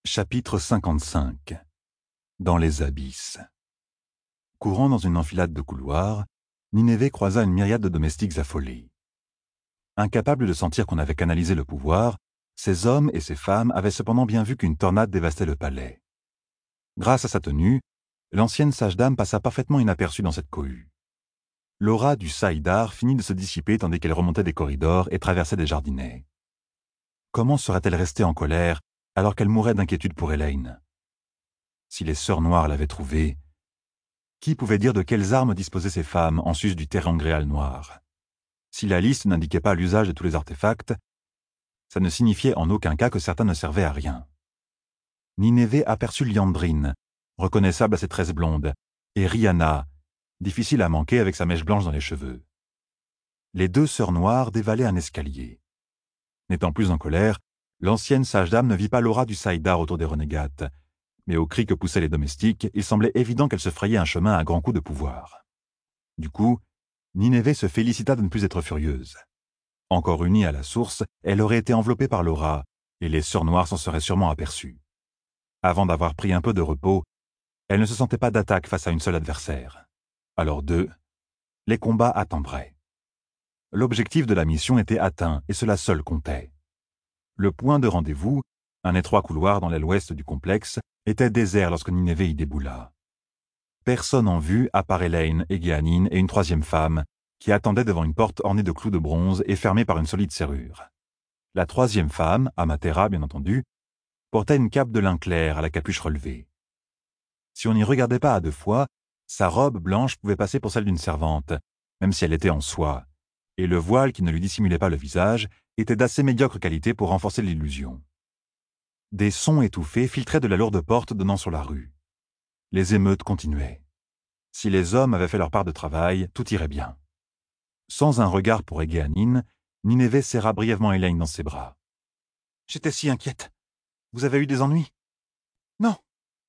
Chapitre 55. Dans les abysses. Courant dans une enfilade de couloirs, Ninévé croisa une myriade de domestiques affolés. Incapables de sentir qu'on avait canalisé le pouvoir, ces hommes et ces femmes avaient cependant bien vu qu'une tornade dévastait le palais. Grâce à sa tenue, l'ancienne sage-dame passa parfaitement inaperçue dans cette cohue. L'aura du Saïdar finit de se dissiper tandis qu'elle remontait des corridors et traversait des jardinets. Comment serait-elle restée en colère alors qu'elle mourait d'inquiétude pour Elaine? Si les sœurs noires l'avaient trouvée, qui pouvait dire de quelles armes disposaient ces femmes en sus du terangréal noir? Si la liste n'indiquait pas l'usage de tous les artefacts, ça ne signifiait en aucun cas que certains ne servaient à rien. Ninévé aperçut Liandrine, reconnaissable à ses tresses blondes, et Rihanna, difficile à manquer avec sa mèche blanche dans les cheveux. Les deux sœurs noires dévalaient un escalier. N'étant plus en colère, l'ancienne sage-dame ne vit pas l'aura du Saïdar autour des renégates, mais aux cris que poussaient les domestiques, il semblait évident qu'elle se frayait un chemin à grands coups de pouvoir. Du coup, Ninévé se félicita de ne plus être furieuse. Encore unie à la source, elle aurait été enveloppée par l'aura, et les sœurs noires s'en seraient sûrement aperçues. Avant d'avoir pris un peu de repos, elle ne se sentait pas d'attaque face à une seule adversaire. Alors les combats attendraient. L'objectif de la mission était atteint, et cela seul comptait. Le point de rendez-vous, un étroit couloir dans l'aile ouest du complexe, était désert lorsque Ninévé y déboula. Personne en vue à part Elaine et Géanine et une troisième femme, qui attendait devant une porte ornée de clous de bronze et fermée par une solide serrure. La troisième femme, Amatera bien entendu, portait une cape de lin clair à la capuche relevée. Si on n'y regardait pas à deux fois, sa robe blanche pouvait passer pour celle d'une servante, même si elle était en soie, et le voile qui ne lui dissimulait pas le visage était d'assez médiocre qualité pour renforcer l'illusion. Des sons étouffés filtraient de la lourde porte donnant sur la rue. Les émeutes continuaient. Si les hommes avaient fait leur part de travail, tout irait bien. Sans un regard pour Géanine, Ninévé serra brièvement Elaine dans ses bras. « J'étais si inquiète. Vous avez eu des ennuis ?»« Non, aucun, »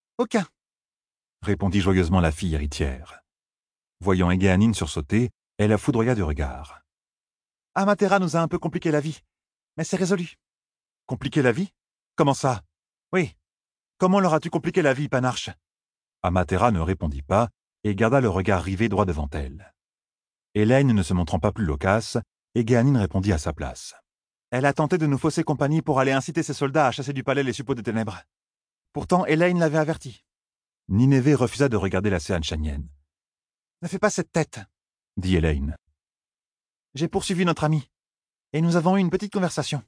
répondit joyeusement la fille héritière. Voyant Géanine sursauter, elle la foudroya du regard. « Amatera nous a un peu compliqué la vie, mais c'est résolu. »« Compliqué la vie ? Comment ça ? » ?»« Oui. Comment leur as-tu compliqué la vie, Panarche ?» Amatera ne répondit pas et garda le regard rivé droit devant elle. Elaine ne se montrant pas plus loquace, Géanine répondit à sa place. « Elle a tenté de nous fausser compagnie pour aller inciter ses soldats à chasser du palais les suppôts des ténèbres. Pourtant, Elaine l'avait averti. » Ninévé refusa de regarder la Sehanchanienne. « Ne fais pas cette tête, » dit Elaine. « J'ai poursuivi notre amie, et nous avons eu une petite conversation.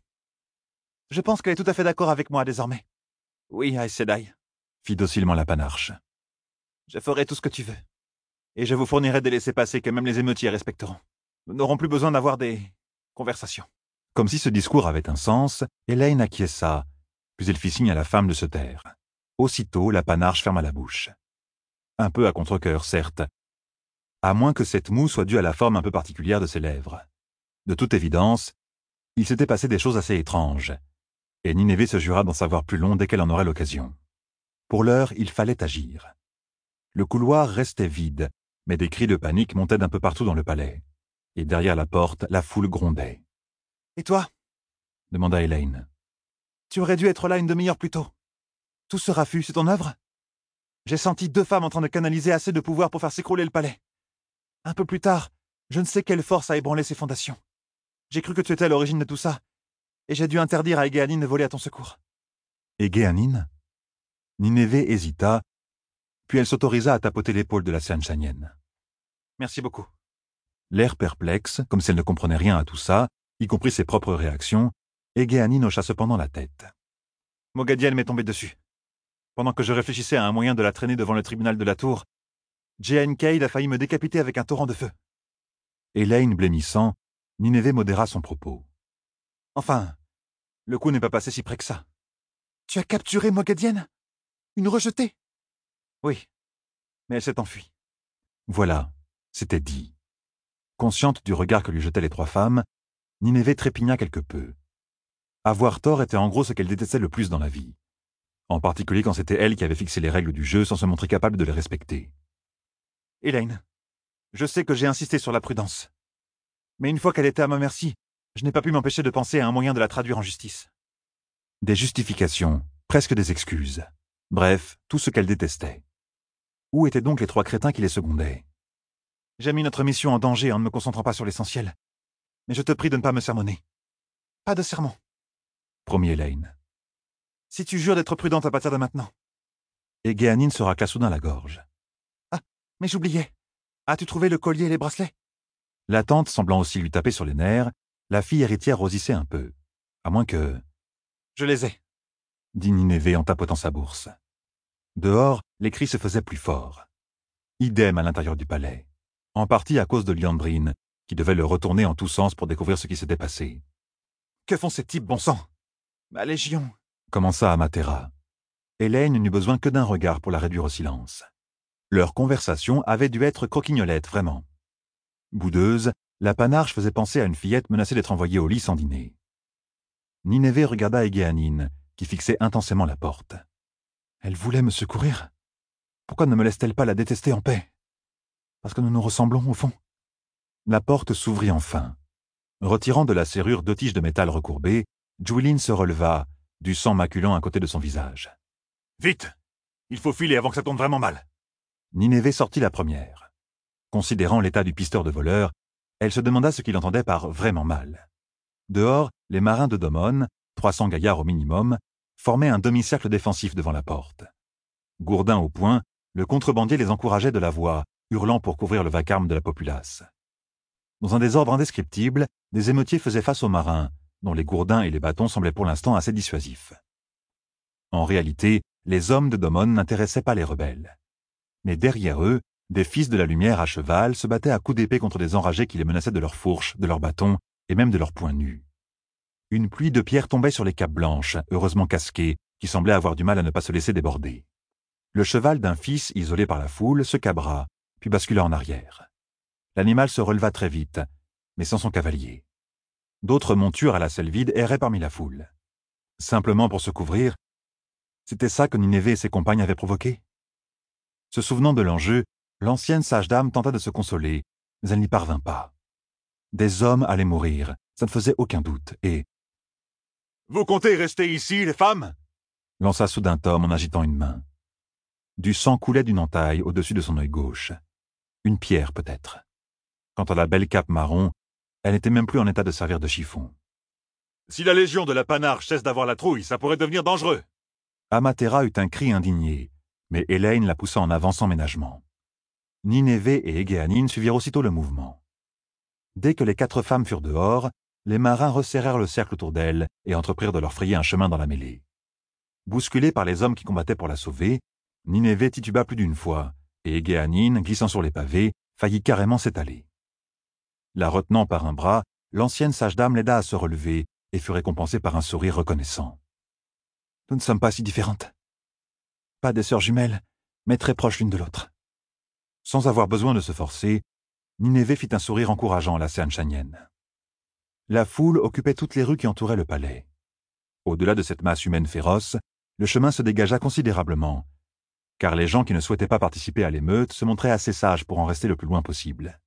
Je pense qu'elle est tout à fait d'accord avec moi désormais. »« Oui, Aes Sedai, » fit docilement la Panarche. « Je ferai tout ce que tu veux, et je vous fournirai des laissez-passer que même les émeutiers respecteront. Nous n'aurons plus besoin d'avoir des conversations. » Comme si ce discours avait un sens, Elaine acquiesça, puis elle fit signe à la femme de se taire. Aussitôt, la Panarche ferma la bouche. Un peu à contre-cœur, certes, à moins que cette moue soit due à la forme un peu particulière de ses lèvres. De toute évidence, il s'était passé des choses assez étranges, et Ninévé se jura d'en savoir plus long dès qu'elle en aurait l'occasion. Pour l'heure, il fallait agir. Le couloir restait vide, mais des cris de panique montaient d'un peu partout dans le palais, et derrière la porte, la foule grondait. « Et toi ?» demanda Elaine. « Tu aurais dû être là une demi-heure plus tôt. Tout ce raffut, c'est ton œuvre ? J'ai senti 2 femmes en train de canaliser assez de pouvoir pour faire s'écrouler le palais. Un peu plus tard, je ne sais quelle force a ébranlé ses fondations. J'ai cru que tu étais à l'origine de tout ça, et j'ai dû interdire à Géanine de voler à ton secours. » Et Géanine ? Ninévé hésita, puis elle s'autorisa à tapoter l'épaule de la Sehanchanienne. « Merci beaucoup. » L'air perplexe, comme si elle ne comprenait rien à tout ça, y compris ses propres réactions, et Géanine hocha cependant la tête. « Moghedien m'est tombé dessus. Pendant que je réfléchissais à un moyen de la traîner devant le tribunal de la tour, Jehan Cade a failli me décapiter avec un torrent de feu. » Elaine blêmissant, Ninévé modéra son propos. « Enfin, le coup n'est pas passé si près que ça. »« Tu as capturé Moghedien ? Une rejetée ? » ?»« Oui, mais elle s'est enfuie. » Voilà, c'était dit. Consciente du regard que lui jetaient les 3 femmes, Ninévé trépigna quelque peu. Avoir tort était en gros ce qu'elle détestait le plus dans la vie. En particulier quand c'était elle qui avait fixé les règles du jeu sans se montrer capable de les respecter. « Elaine, je sais que j'ai insisté sur la prudence. Mais une fois qu'elle était à ma merci, je n'ai pas pu m'empêcher de penser à un moyen de la traduire en justice. » Des justifications, Presque des excuses. Bref, tout ce qu'elle détestait. Où étaient donc les 3 crétins qui les secondaient? J'ai mis notre mission en danger en ne me concentrant pas sur l'essentiel. Mais je te prie de ne pas me sermonner. Pas de sermon, promit Elaine. Si tu jures d'être prudente à partir de maintenant. Et Géanine se racla soudain la gorge. Ah, mais j'oubliais. As-tu trouvé le collier et les bracelets? La tante semblant aussi lui taper sur les nerfs, la fille héritière rosissait un peu. À moins que... Je les ai, dit Nineveh en tapotant sa bourse. Dehors, les cris se faisaient plus forts. Idem à l'intérieur du palais. En partie à cause de Liandrine, qui devait le retourner en tous sens pour découvrir ce qui s'était passé. Que font ces types, bon sang? Ma légion, commença Amatera. Elaine n'eut besoin que d'un regard pour la réduire au silence. Leur conversation avait dû être croquignolette, vraiment. Boudeuse, la panarche faisait penser à une fillette menacée d'être envoyée au lit sans dîner. Nineveh regarda Égéanine, qui fixait intensément la porte. Elle voulait me secourir. Pourquoi ne me laisse-t-elle pas la détester en paix? Parce que nous nous ressemblons, au fond. La porte s'ouvrit enfin. Retirant de la serrure 2 tiges de métal recourbées, Juilin se releva, du sang maculant à côté de son visage. « Vite! Il faut filer avant que ça tourne vraiment mal !» Nineveh sortit la première. Considérant l'état du pisteur de voleur, elle se demanda ce qu'il entendait par « vraiment mal ». Dehors, les marins de Domon, 300 gaillards au minimum, formaient un demi-cercle défensif devant la porte. Gourdin au poing, le contrebandier les encourageait de la voix, hurlant pour couvrir le vacarme de la populace. Dans un désordre indescriptible, des émeutiers faisaient face aux marins, dont les gourdins et les bâtons semblaient pour l'instant assez dissuasifs. En réalité, les hommes de Domon n'intéressaient pas les rebelles. Mais derrière eux, des fils de la lumière à cheval se battaient à coups d'épée contre des enragés qui les menaçaient de leurs fourches, de leurs bâtons et même de leurs poings nus. Une pluie de pierres tombait sur les capes blanches, heureusement casquées, qui semblaient avoir du mal à ne pas se laisser déborder. Le cheval d'un fils, isolé par la foule, se cabra, puis bascula en arrière. L'animal se releva très vite, mais sans son cavalier. D'autres montures à la selle vide erraient parmi la foule. Simplement pour se couvrir, c'était ça que Nineveh et ses compagnes avaient provoqué. Se souvenant de l'enjeu, l'ancienne sage-dame tenta de se consoler, mais elle n'y parvint pas. Des hommes allaient mourir, ça ne faisait aucun doute, et... « Vous comptez rester ici, les femmes ?» lança soudain Tom en agitant une main. Du sang coulait d'une entaille au-dessus de son œil gauche. Une pierre, peut-être. Quant à la belle cape marron, elle n'était même plus en état de servir de chiffon. « Si la légion de la Panarche cesse d'avoir la trouille, ça pourrait devenir dangereux !» Amatera eut un cri indigné, mais Elaine la poussa en avant sans ménagement. Nineveh et Égéanine suivirent aussitôt le mouvement. Dès que les 4 femmes furent dehors, les marins resserrèrent le cercle autour d'elles et entreprirent de leur frayer un chemin dans la mêlée. Bousculée par les hommes qui combattaient pour la sauver, Nineveh tituba plus d'une fois, et Égéanine, glissant sur les pavés, faillit carrément s'étaler. La retenant par un bras, l'ancienne sage-dame l'aida à se relever et fut récompensée par un sourire reconnaissant. « Nous ne sommes pas si différentes. Pas des sœurs jumelles, mais très proches l'une de l'autre. » Sans avoir besoin de se forcer, Nineveh fit un sourire encourageant à la Seanchanienne. La foule occupait toutes les rues qui entouraient le palais. Au-delà de cette masse humaine féroce, le chemin se dégagea considérablement, car les gens qui ne souhaitaient pas participer à l'émeute se montraient assez sages pour en rester le plus loin possible.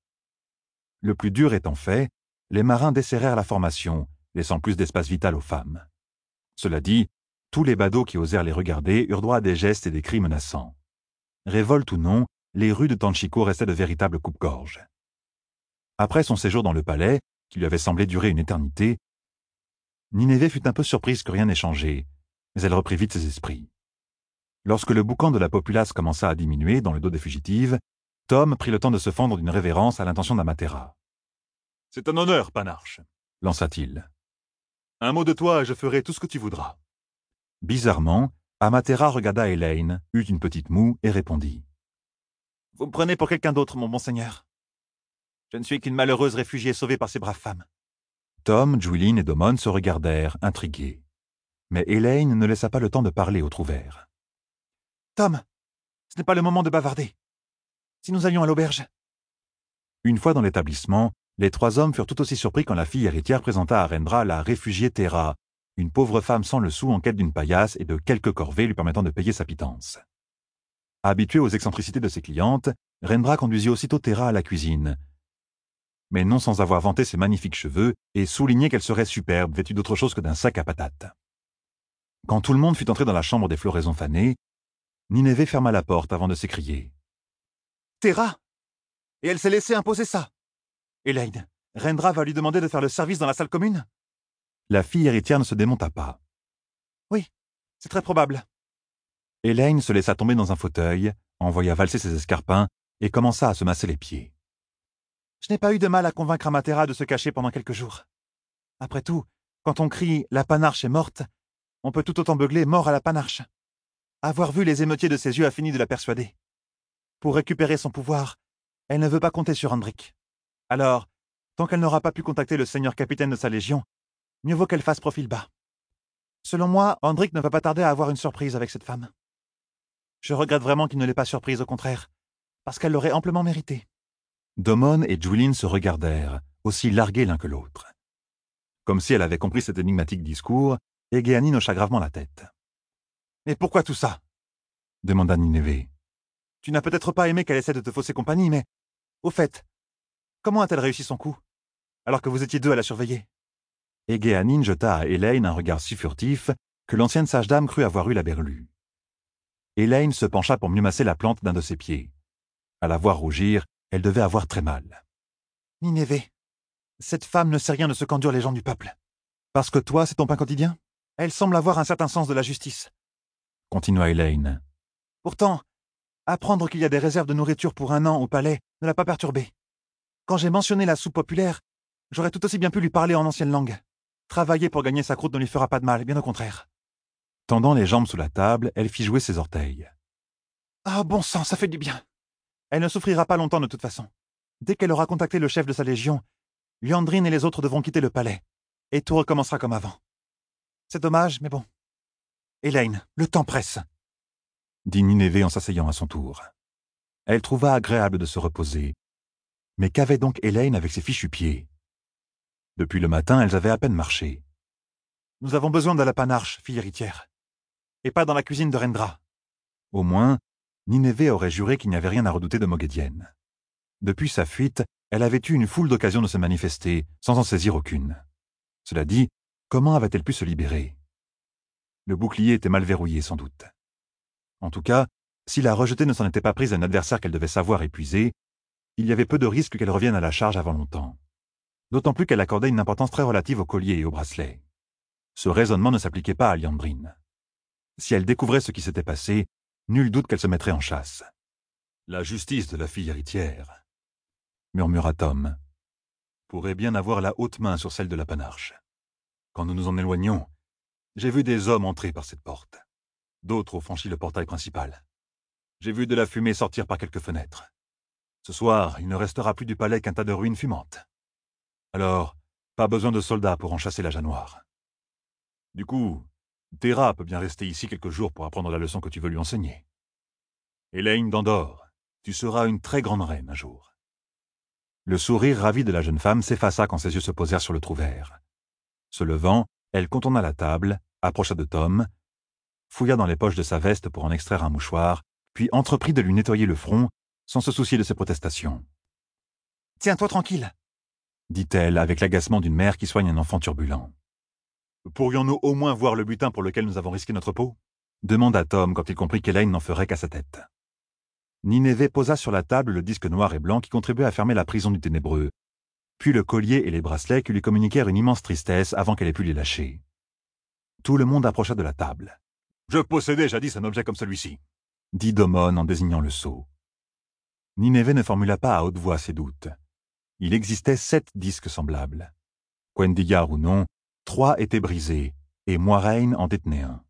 Le plus dur étant fait, les marins desserrèrent la formation, laissant plus d'espace vital aux femmes. Cela dit, tous les badauds qui osèrent les regarder eurent droit à des gestes et des cris menaçants. Révolte ou non, les rues de Tanchico restaient de véritables coupe-gorge. Après son séjour dans le palais, qui lui avait semblé durer une éternité, Nineveh fut un peu surprise que rien n'ait changé, mais elle reprit vite ses esprits. Lorsque le boucan de la populace commença à diminuer dans le dos des fugitives, Tom prit le temps de se fendre d'une révérence à l'intention d'Amatera. « C'est un honneur, Panarche, » lança-t-il. « Un mot de toi et je ferai tout ce que tu voudras. » Bizarrement, Amatera regarda Elaine, eut une petite moue et répondit. « Vous me prenez pour quelqu'un d'autre, mon bon seigneur. Je ne suis qu'une malheureuse réfugiée sauvée par ces braves femmes. » Tom, Juilin et Domon se regardèrent, intrigués. Mais Elaine ne laissa pas le temps de parler au trouvère. « Tom, ce n'est pas le moment de bavarder. Si nous allions à l'auberge... » Une fois dans l'établissement, les 3 hommes furent tout aussi surpris quand la fille héritière présenta à Rendra la réfugiée Terra, une pauvre femme sans le sou en quête d'une paillasse et de quelques corvées lui permettant de payer sa pitance. Habituée aux excentricités de ses clientes, Rendra conduisit aussitôt Terra à la cuisine, mais non sans avoir vanté ses magnifiques cheveux et souligné qu'elle serait superbe, vêtue d'autre chose que d'un sac à patates. Quand tout le monde fut entré dans la chambre des floraisons fanées, Nineveh ferma la porte avant de s'écrier. « Terra! Et elle s'est laissée imposer ça! Elaine, Rendra va lui demander de faire le service dans la salle commune ?» La fille héritière ne se démonta pas. « Oui, c'est très probable. » Elaine se laissa tomber dans un fauteuil, envoya valser ses escarpins et commença à se masser les pieds. « Je n'ai pas eu de mal à convaincre Amatera de se cacher pendant quelques jours. Après tout, quand on crie « La Panarche est morte », on peut tout autant beugler « Mort à la Panarche ». Avoir vu les émeutiers de ses yeux a fini de la persuader. Pour récupérer son pouvoir, elle ne veut pas compter sur Hendrik. Alors, tant qu'elle n'aura pas pu contacter le seigneur capitaine de sa légion, mieux vaut qu'elle fasse profil bas. Selon moi, Hendrik ne va pas tarder à avoir une surprise avec cette femme. Je regrette vraiment qu'il ne l'ait pas surprise, au contraire, parce qu'elle l'aurait amplement mérité. Domon et Julin se regardèrent, aussi largués l'un que l'autre. Comme si elle avait compris cet énigmatique discours, Egeanin hocha gravement la tête. « Mais pourquoi tout ça ?» demanda Nineveh. « Tu n'as peut-être pas aimé qu'elle essaie de te fausser compagnie, mais... Au fait, comment a-t-elle réussi son coup, alors que vous étiez deux à la surveiller ?» Egeanin jeta à Elaine un regard si furtif que l'ancienne sage-dame crut avoir eu la berlue. Elaine se pencha pour mieux masser la plante d'un de ses pieds. À la voir rougir, elle devait avoir très mal. « Nineveh, cette femme ne sait rien de ce qu'endurent les gens du peuple. Parce que toi, c'est ton pain quotidien ? Elle semble avoir un certain sens de la justice. » Continua Elaine. « Pourtant, apprendre qu'il y a des réserves de nourriture pour un an au palais ne l'a pas perturbée. Quand j'ai mentionné la soupe populaire, j'aurais tout aussi bien pu lui parler en ancienne langue. Travailler pour gagner sa croûte ne lui fera pas de mal, bien au contraire. » Tendant les jambes sous la table, elle fit jouer ses orteils. « Ah, bon sang, ça fait du bien. Elle ne souffrira pas longtemps de toute façon. Dès qu'elle aura contacté le chef de sa légion, Liandrine et les autres devront quitter le palais, et tout recommencera comme avant. C'est dommage, mais bon. Elaine, le temps presse, » dit Nineveh en s'asseyant à son tour. Elle trouva agréable de se reposer. Mais qu'avait donc Elaine avec ses fichus pieds? Depuis le matin, elles avaient à peine marché. « Nous avons besoin de la Panarche, fille héritière, et pas dans la cuisine de Rendra. » Au moins, Nineveh aurait juré qu'il n'y avait rien à redouter de Moghedienne. Depuis sa fuite, elle avait eu une foule d'occasions de se manifester, sans en saisir aucune. Cela dit, comment avait-elle pu se libérer? Le bouclier était mal verrouillé, sans doute. En tout cas, si la rejetée ne s'en était pas prise à un adversaire qu'elle devait savoir épuiser, il y avait peu de risque qu'elle revienne à la charge avant longtemps. D'autant plus qu'elle accordait une importance très relative au collier et au bracelet. Ce raisonnement ne s'appliquait pas à Liandrine. Si elle découvrait ce qui s'était passé, nul doute qu'elle se mettrait en chasse. « La justice de la fille héritière, » murmura Tom, « pourrait bien avoir la haute main sur celle de la Panarche. Quand nous nous en éloignons, j'ai vu des hommes entrer par cette porte. D'autres ont franchi le portail principal. J'ai vu de la fumée sortir par quelques fenêtres. Ce soir, il ne restera plus du palais qu'un tas de ruines fumantes. Alors, pas besoin de soldats pour en chasser la Janoire. Du coup, Terra peut bien rester ici quelques jours pour apprendre la leçon que tu veux lui enseigner. Elaine d'Andorre, tu seras une très grande reine un jour. » Le sourire ravi de la jeune femme s'effaça quand ses yeux se posèrent sur le trouvère. Se levant, elle contourna la table, approcha de Tom, fouilla dans les poches de sa veste pour en extraire un mouchoir, puis entreprit de lui nettoyer le front, sans se soucier de ses protestations. « Tiens-toi tranquille, » dit-elle avec l'agacement d'une mère qui soigne un enfant turbulent. « Pourrions-nous au moins voir le butin pour lequel nous avons risqué notre peau ?» demanda Tom quand il comprit qu'Elaine n'en ferait qu'à sa tête. Nineveh posa sur la table le disque noir et blanc qui contribuait à fermer la prison du ténébreux, puis le collier et les bracelets qui lui communiquèrent une immense tristesse avant qu'elle ait pu les lâcher. Tout le monde approcha de la table. « Je possédais jadis un objet comme celui-ci, » dit Domon en désignant le sceau. Nineveh ne formula pas à haute voix ses doutes. Il existait 7 disques semblables. Quendigar ou non, 3 étaient brisés, et Moiraine en détenait un.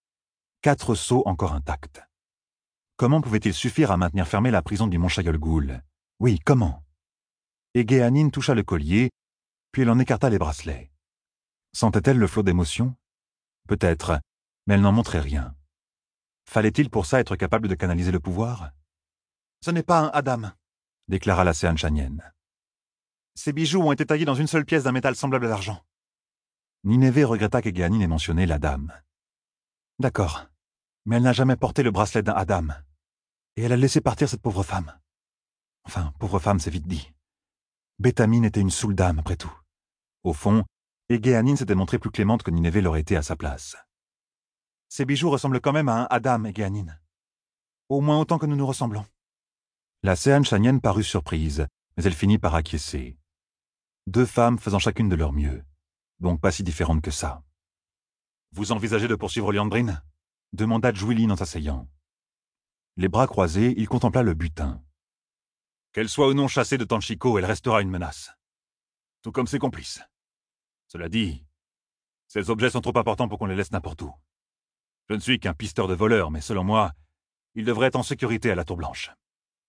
4 sceaux encore intacts. Comment pouvait-il suffire à maintenir fermée la prison du Mont Chayol-Ghoul? Oui, comment? Egeanin toucha le collier, puis elle en écarta les bracelets. Sentait-elle le flot d'émotion? Peut-être, mais elle n'en montrait rien. Fallait-il pour ça être capable de canaliser le pouvoir? « Ce n'est pas un Adam, » déclara la Seanchanienne. « Ces bijoux ont été taillés dans une seule pièce d'un métal semblable à l'argent. » Nineveh regretta qu'Egeanin ait mentionné la dame. « D'accord, mais elle n'a jamais porté le bracelet d'un Adam. Et elle a laissé partir cette pauvre femme. Enfin, pauvre femme, c'est vite dit. Bétamine était une saoule d'âme, après tout. » Au fond, Egeanin s'était montrée plus clémente que Nineveh l'aurait été à sa place. Ces bijoux ressemblent quand même à un Adam et Géanine. Au moins autant que nous nous ressemblons. La Séane Chanienne parut surprise, mais elle finit par acquiescer. Deux femmes faisant chacune de leur mieux, donc pas si différentes que ça. Vous envisagez de poursuivre Liandrin ? Demanda Juilin en s'asseyant. Les bras croisés, il contempla le butin. Qu'elle soit ou non chassée de Tanchico, elle restera une menace. Tout comme ses complices. Cela dit, ces objets sont trop importants pour qu'on les laisse n'importe où. Je ne suis qu'un pisteur de voleurs, mais selon moi, ils devraient être en sécurité à la Tour Blanche. Non !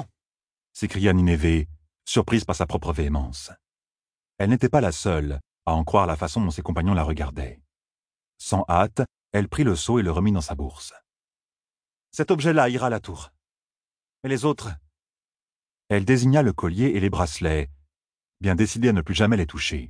S'écria Nineveh, surprise par sa propre véhémence. Elle n'était pas la seule à en croire la façon dont ses compagnons la regardaient. Sans hâte, elle prit le seau et le remit dans sa bourse. Cet objet-là ira à la tour. Mais les autres... Elle désigna le collier et les bracelets, bien décidée à ne plus jamais les toucher.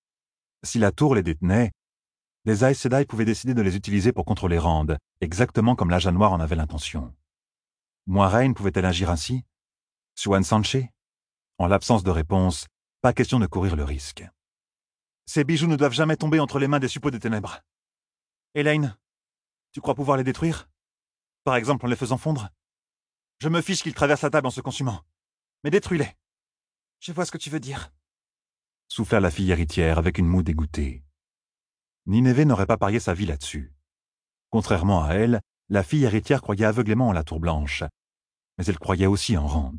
Si la tour les détenait, les Aes Sedai pouvaient décider de les utiliser pour contrôler Rand, exactement comme l'Agent Noir en avait l'intention. Moiraine pouvait-elle agir ainsi? Siouan Sanche? En l'absence de réponse, pas question de courir le risque. Ces bijoux ne doivent jamais tomber entre les mains des suppôts des ténèbres. Elaine, tu crois pouvoir les détruire? Par exemple en les faisant fondre? Je me fiche qu'ils traversent la table en se consumant. Mais détruis-les. Je vois ce que tu veux dire. Souffla la fille héritière avec une moue dégoûtée. Nineveh n'aurait pas parié sa vie là-dessus. Contrairement à elle, la fille héritière croyait aveuglément en la Tour Blanche, mais elle croyait aussi en Rand.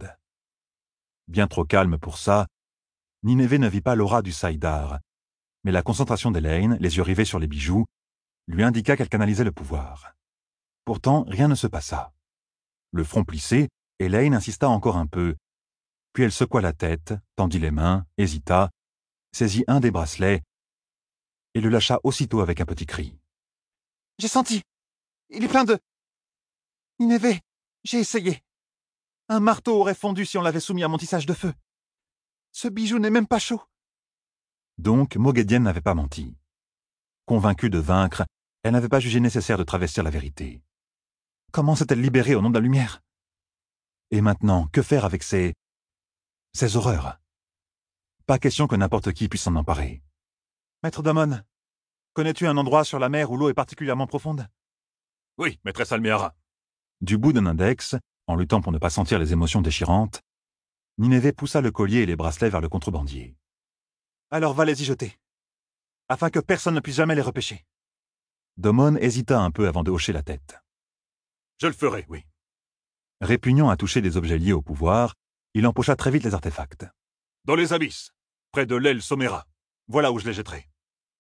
Bien trop calme pour ça, Nineveh ne vit pas l'aura du Saïdar, mais la concentration d'Elaine, les yeux rivés sur les bijoux, lui indiqua qu'elle canalisait le pouvoir. Pourtant, rien ne se passa. Le front plissé, Elaine insista encore un peu, puis elle secoua la tête, tendit les mains, hésita, saisit un des bracelets et le lâcha aussitôt avec un petit cri. « J'ai senti. Il est plein de... Nineveh, j'ai essayé. Un marteau aurait fondu si on l'avait soumis à mon tissage de feu. Ce bijou n'est même pas chaud. » Donc, Moghedien n'avait pas menti. Convaincue de vaincre, elle n'avait pas jugé nécessaire de travestir la vérité. Comment s'est-elle libérée au nom de la lumière? Et maintenant, que faire avec ces horreurs? Pas question que n'importe qui puisse s'en emparer. Maître Damon, connais-tu un endroit sur la mer où l'eau est particulièrement profonde? Oui, maîtresse Alméara. Du bout d'un index, en luttant pour ne pas sentir les émotions déchirantes, Nineveh poussa le collier et les bracelets vers le contrebandier. Alors va les y jeter, afin que personne ne puisse jamais les repêcher. Domon hésita un peu avant de hocher la tête. Je le ferai, oui. Répugnant à toucher des objets liés au pouvoir, il empocha très vite les artefacts. Dans les abysses, près de l'aile Somera. Voilà où je les jetterai.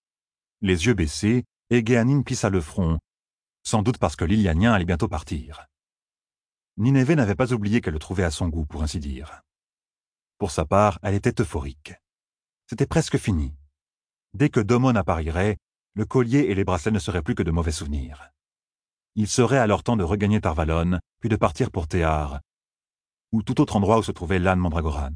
Les yeux baissés, Géanine plissa le front, sans doute parce que l'Ilianien allait bientôt partir. Nineveh n'avait pas oublié qu'elle le trouvait à son goût, pour ainsi dire. Pour sa part, elle était euphorique. C'était presque fini. Dès que Domon apparaîtrait, le collier et les bracelets ne seraient plus que de mauvais souvenirs. Il serait alors temps de regagner Tarvalon, puis de partir pour Théar, ou tout autre endroit où se trouvait l'âne Mandragoran.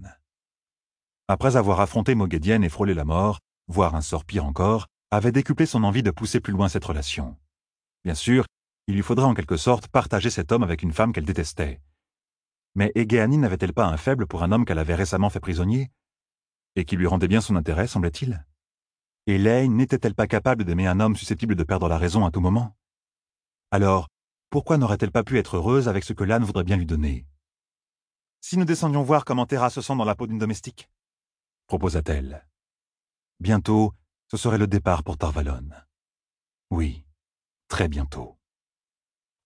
Après avoir affronté Moghedien et frôlé la mort, voire un sort pire encore, avait décuplé son envie de pousser plus loin cette relation. Bien sûr, il lui faudrait en quelque sorte partager cet homme avec une femme qu'elle détestait. Mais Géanine n'avait-elle pas un faible pour un homme qu'elle avait récemment fait prisonnier? Et qui lui rendait bien son intérêt, semblait-il? Elaine n'était-elle pas capable d'aimer un homme susceptible de perdre la raison à tout moment? Alors, pourquoi n'aurait-elle pas pu être heureuse avec ce que l'âne voudrait bien lui donner? Si nous descendions voir comment Terra se sent dans la peau d'une domestique, proposa-t-elle. Bientôt, ce serait le départ pour Tarvalon. Oui, très bientôt.